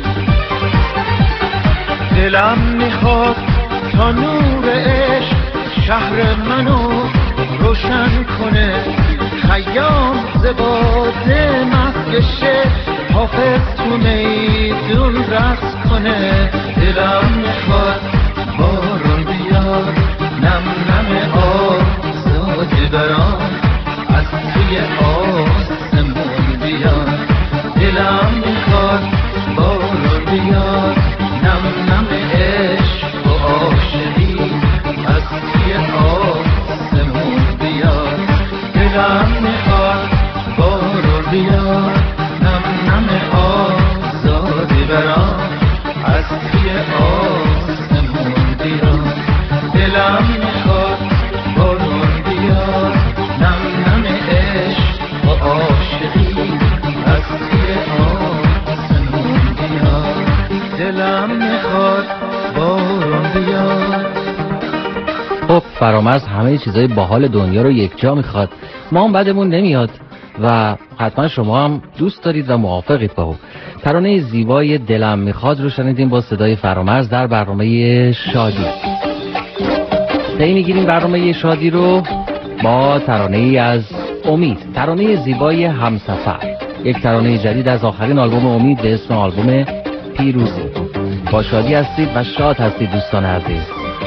دلم میخواد تا نور عشق شهر منو روشن کنه، خیام زباده مست بشه، حافظ تو میدون رقص کنه. دلم میخواد بارون بیاد، نم نم آزادی برام از توی آسمون بیاد. دلم میخواد بارون بیاد، نم نم عشق و عاشقی از توی آسمون بیاد. دلم میخواد بارون بیاد، نم نم آزادی برام از توی آسمون بیاد. دلم میخواد بارون بیاد، نم نم عشق و عاشقی از توی آسمون بیاد. دلم میخواد بارون بیاد. خب فرامرز همه چیزای باحال دنیا رو یک جا میخواد، ما هم بدمون نمیاد و حتما شما هم دوست دارید و موافقید با او. ترانه زیبای دلم میخواد رو شنیدیم با صدای فرامرز در برنامه شادی. طی میگیریم برنامه شادی رو با ترانه ای از امید، ترانه زیبای همسفر، یک ترانه جدید از آخرین آلبوم امید به اسم آلبوم پیروزی. با شادی هستید و شاد هستید دوستان عزیز.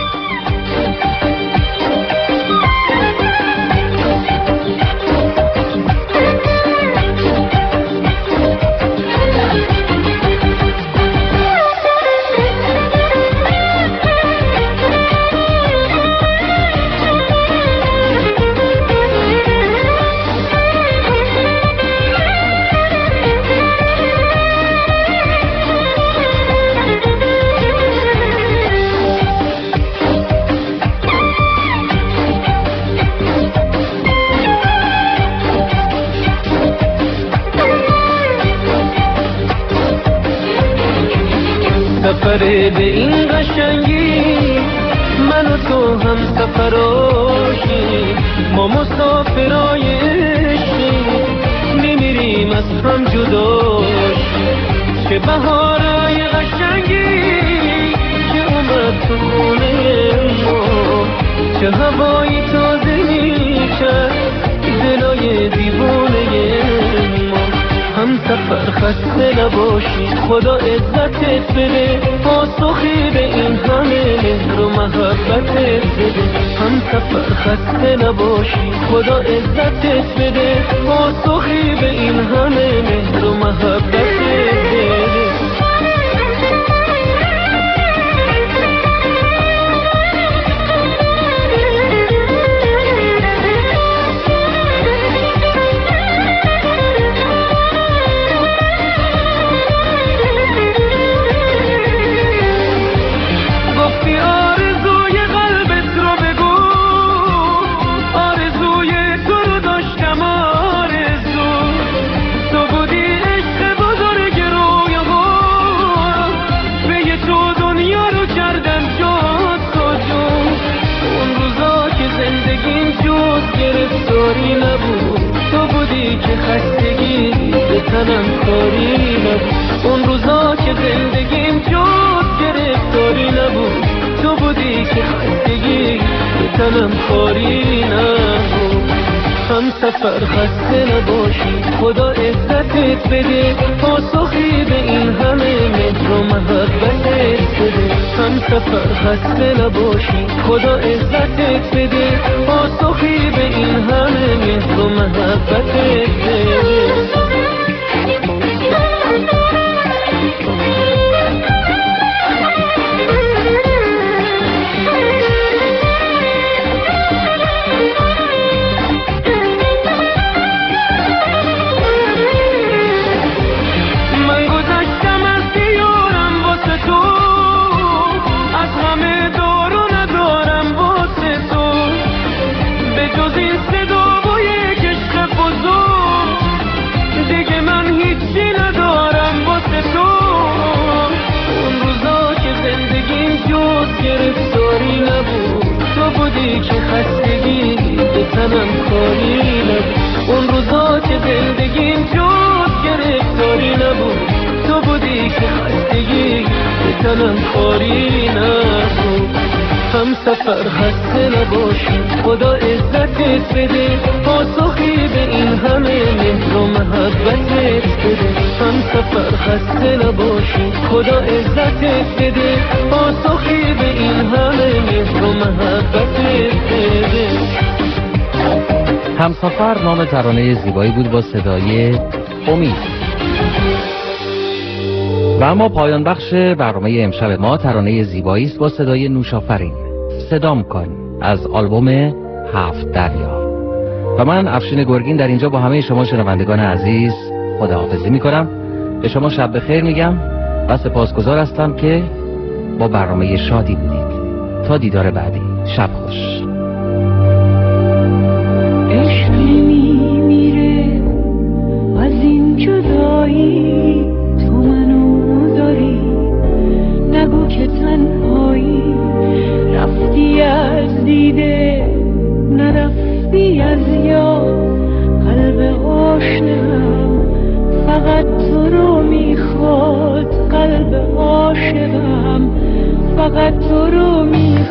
سفره به این قشنگی من و تو هم سفراشی، ما مسافرای عشقی میمیریم از هم جداشی. چه بهارای قشنگی که اومد تو خونه ما، چه هوایی تازه میکرد دلای دیوانه ما. هم سفر خسته نباشی، خدا عزتت بده، پاسخی به این همه مهر و محبتت بده. هم سفر خسته نباشی، خدا عزتت بده، پاسخی به این همه مهر و محبتت بده. که خستگی به تنم کاری نبود، اون روزا که زندگیم جز گرفتاری نبود. تو بودی که خستگی به تنم کاری نبود. هم سفر خسته نباشی خدا عزتت بده پاسخی به این همه مهر و محبتت بده هم سفر خسته نباشی خدا عزتت بده پاسخی به این همه مهر و محبتت بده گرفتاری نبود تو بودی که خستگی به تنم کاری نبود اون روزا که زندگیم جز گرفتاری نبود تو بودی که خستگی به تنم کاری نبود هم سفر خسته نباشی خدا عزتت بده پاسخی به این همه مهر و محبتت بده هم سفر خسته نباشی خدا عزتت بده پاسخی به این همه مهر و محبتت بده. همسفر نام ترانه زیبایی بود با صدای امید. و اما پایان بخش برنامه امشب ما ترانه زیبایی است با صدای نوشافرین صدام کن از آلبوم هفت دریا. و من افشین گرگین در اینجا با همه شما شنوندگان عزیز خداحافظی میکنم. به شما شب بخیر میگم و سپاسگزار هستم که با برنامه شادی بودید. تا دیدار بعدی، شب خوش. عشق میمیره از این جدایی تو منو داری نگو که تنهایی رفتی از دیده نرفتی از یاد قلب عاشقم فقط تو رو میخواد قلب عاشقم فقط تو رو میخواد